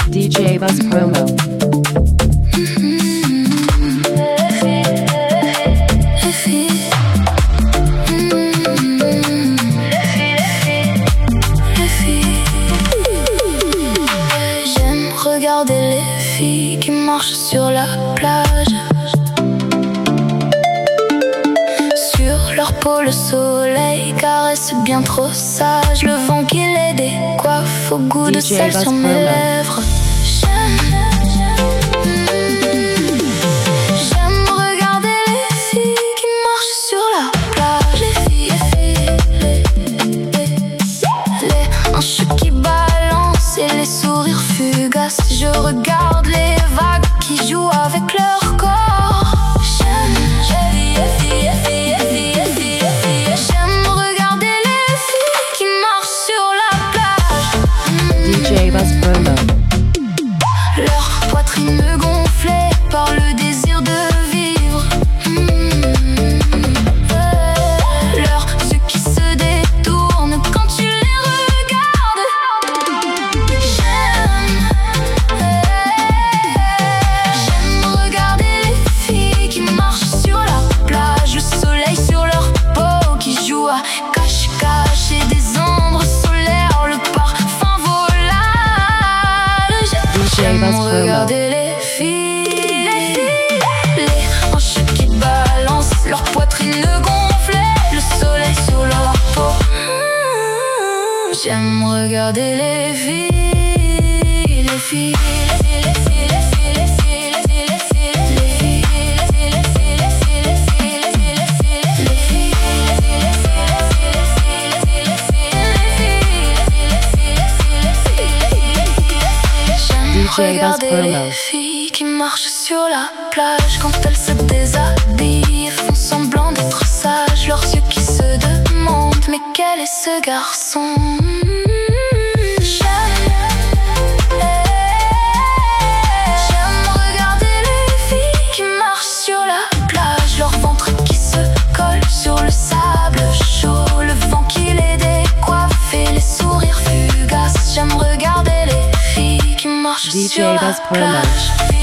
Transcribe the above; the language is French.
DJ Buzz Promo. J'aime regarder les filles qui marchent sur la plage. Sur leur peau le soleil caresse bien trop sage. Le vent qui les décoiffe au goût de sel sur mes lèvres. J'aime regarder les filles qui marchent sur la plage. Les hanches qui balancent et les sourires fugaces. Je regarde les vagues qui jouent avec leur corps. J'aime regarder les filles qui marchent sur la plage. DJ Buzz Promo. Leur poitrine gonflée par le désir de vivre. Leurs yeux qui se détournent quand tu les regardes. J'aime regarder les filles qui marchent sur la plage. Le soleil sur leur peau qui joue à cache-cache et des ombres solaires, le parfum volage. J'aime regarder les filles, les hanches qui balancent, leur poitrine gonflée, le soleil sur leur peau. J'aime regarder les filles, les filles. Regardez les filles qui marchent sur la plage. Quand elles se déshabillent, font semblant d'être sages. Leurs yeux qui se demandent: mais quel est ce garçon? J'aime regarder les filles qui marchent sur la plage. Leur ventre qui se colle sur le sable chaud. Le vent qui les décoiffe et les sourires fugaces. J'aime regarder les filles qui marchent sur la plage.